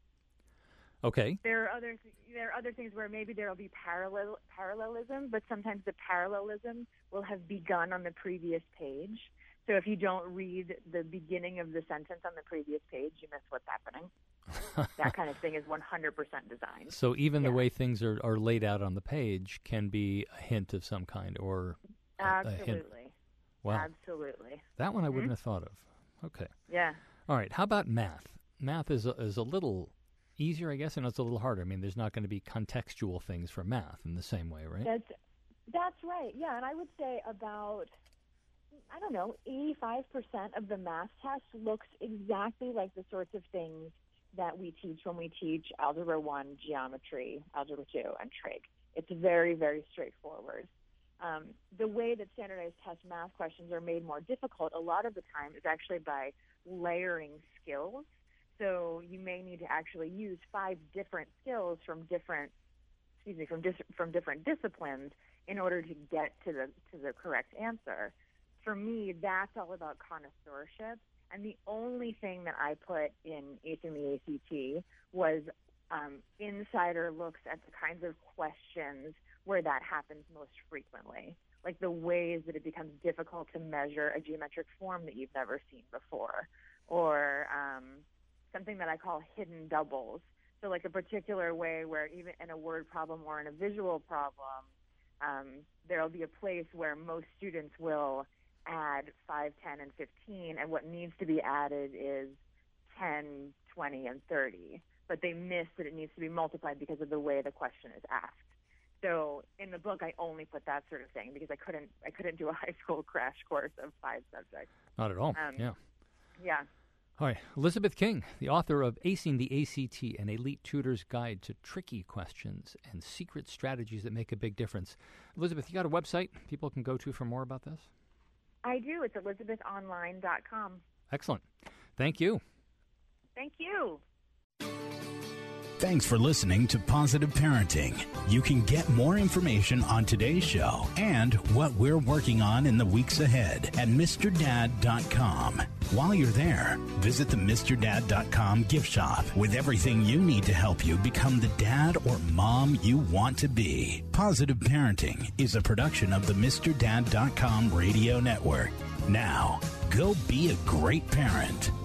Okay. There are other th- there are other things where maybe there will be parallel parallelism, but sometimes the parallelism will have begun on the previous page. So if you don't read the beginning of the sentence on the previous page, you miss what's happening. That kind of thing is one hundred percent designed. So even yeah. the way things are, are laid out on the page can be a hint of some kind, or a, Absolutely. a hint. Wow. Absolutely. That one I wouldn't Mhm. have thought of. Okay. Yeah. All right. How about math? Math is a, is a little easier, I guess, and it's a little harder. I mean, there's not going to be contextual things for math in the same way, right? That's that's right. Yeah, and I would say about I don't know, eighty-five percent of the math test looks exactly like the sorts of things that we teach when we teach Algebra one, Geometry, Algebra two, and Trig. It's very, very straightforward. Um, the way that standardized test math questions are made more difficult a lot of the time is actually by layering skills. So you may need to actually use five different skills from different, excuse me, from dis- from different disciplines in order to get to the to the correct answer. For me, that's all about connoisseurship. And the only thing that I put in acing the A C T was um, insider looks at the kinds of questions where that happens most frequently, like the ways that it becomes difficult to measure a geometric form that you've never seen before, or um, something that I call hidden doubles. So like a particular way where even in a word problem or in a visual problem, um, there'll be a place where most students will add five, ten, and fifteen, and what needs to be added is ten, twenty, and thirty. But they miss that it needs to be multiplied because of the way the question is asked. So in the book, I only put that sort of thing because I couldn't I couldn't do a high school crash course of five subjects. Not at all. Um, yeah. Yeah. All right. Elizabeth King, the author of Acing the A C T, an elite tutor's guide to tricky questions and secret strategies that make a big difference. Elizabeth, you got a website people can go to for more about this? I do. It's elizabeth online dot com. Excellent. Thank you. Thank you. Thanks for listening to Positive Parenting. You can get more information on today's show and what we're working on in the weeks ahead at Mr Dad dot com. While you're there, visit the Mr Dad dot com gift shop with everything you need to help you become the dad or mom you want to be. Positive Parenting is a production of the Mr Dad dot com radio network. Now, go be a great parent.